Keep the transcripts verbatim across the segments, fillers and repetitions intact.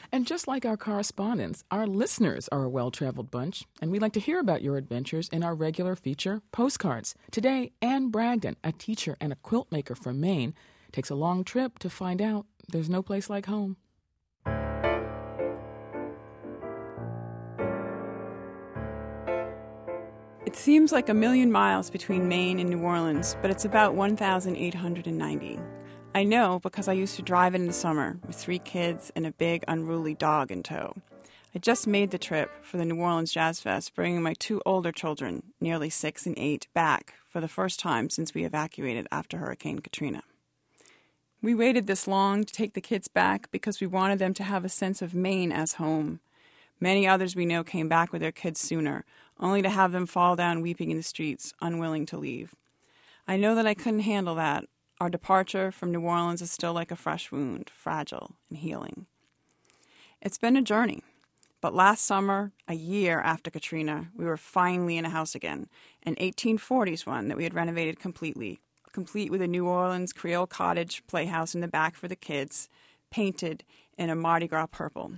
And just like our correspondents, our listeners are a well-traveled bunch, and we'd like to hear about your adventures in our regular feature, Postcards. Today, Anne Bragdon, a teacher and a quilt maker from Maine, takes a long trip to find out there's no place like home. It seems like a million miles between Maine and New Orleans, but it's about one thousand eight hundred ninety. I know because I used to drive it in the summer with three kids and a big, unruly dog in tow. I just made the trip for the New Orleans Jazz Fest, bringing my two older children, nearly six and eight, back for the first time since we evacuated after Hurricane Katrina. We waited this long to take the kids back because we wanted them to have a sense of Maine as home. Many others we know came back with their kids sooner, only to have them fall down weeping in the streets, unwilling to leave. I know that I couldn't handle that. Our departure from New Orleans is still like a fresh wound, fragile and healing. It's been a journey, but last summer, a year after Katrina, we were finally in a house again, an eighteen forties one that we had renovated completely, complete with a New Orleans Creole cottage playhouse in the back for the kids, painted in a Mardi Gras purple.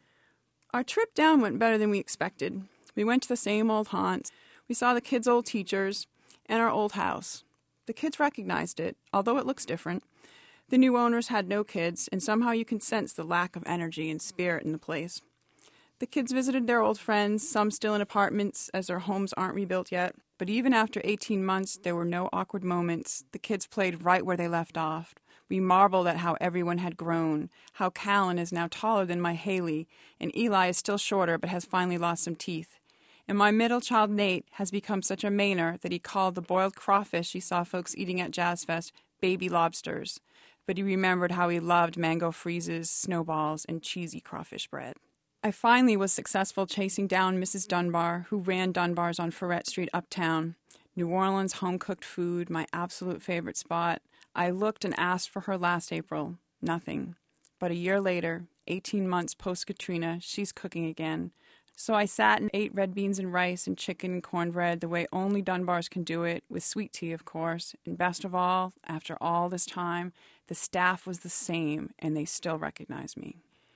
Our trip down went better than we expected. We went to the same old haunts. We saw the kids' old teachers and our old house. The kids recognized it, although it looks different. The new owners had no kids, and somehow you can sense the lack of energy and spirit in the place. The kids visited their old friends, some still in apartments as their homes aren't rebuilt yet. But even after eighteen months, there were no awkward moments. The kids played right where they left off. We marveled at how everyone had grown, how Callan is now taller than my Haley, and Eli is still shorter but has finally lost some teeth. And my middle child, Nate, has become such a Mainer that he called the boiled crawfish he saw folks eating at Jazz Fest baby lobsters. But he remembered how he loved mango freezes, snowballs, and cheesy crawfish bread. I finally was successful chasing down Missus Dunbar, who ran Dunbar's on Ferret Street uptown. New Orleans home-cooked food, my absolute favorite spot. I looked and asked for her last April. Nothing. But a year later, eighteen months post-Katrina, she's cooking again. So I sat and ate red beans and rice and chicken and cornbread the way only Dunbars can do it, with sweet tea, of course. And best of all, after all this time, the staff was the same, and they still recognized me.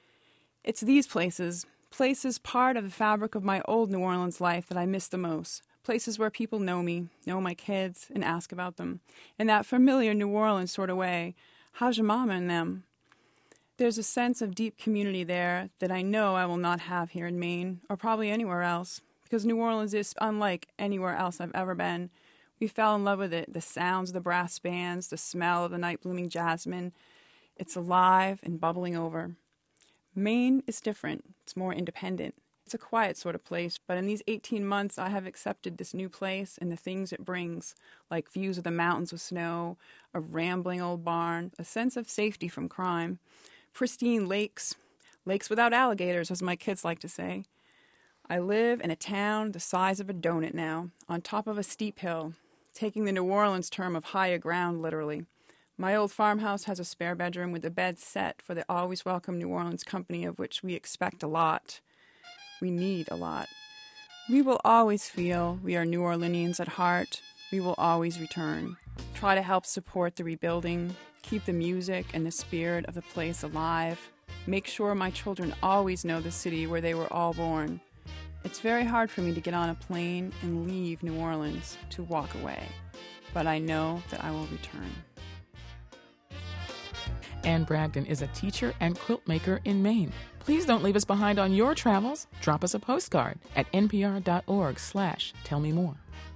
It's these places, places part of the fabric of my old New Orleans life that I miss the most. Places where people know me, know my kids, and ask about them. In that familiar New Orleans sort of way. How's your mama and them? There's a sense of deep community there that I know I will not have here in Maine, or probably anywhere else, because New Orleans is unlike anywhere else I've ever been. We fell in love with it, the sounds of the brass bands, the smell of the night-blooming jasmine. It's alive and bubbling over. Maine is different. It's more independent. It's a quiet sort of place, but in these eighteen months I have accepted this new place and the things it brings, like views of the mountains with snow, a rambling old barn, a sense of safety from crime, pristine lakes, lakes without alligators, as my kids like to say. I live in a town the size of a donut now, on top of a steep hill, taking the New Orleans term of higher ground literally. My old farmhouse has a spare bedroom with a bed set for the always welcome New Orleans company, of which we expect a lot. We need a lot. We will always feel we are New Orleanians at heart. We will always return. Try to help support the rebuilding, keep the music and the spirit of the place alive. Make sure my children always know the city where they were all born. It's very hard for me to get on a plane and leave New Orleans to walk away, but I know that I will return. Anne Bragdon is a teacher and quilt maker in Maine. Please don't leave us behind on your travels. Drop us a postcard at npr.org slash tell me more.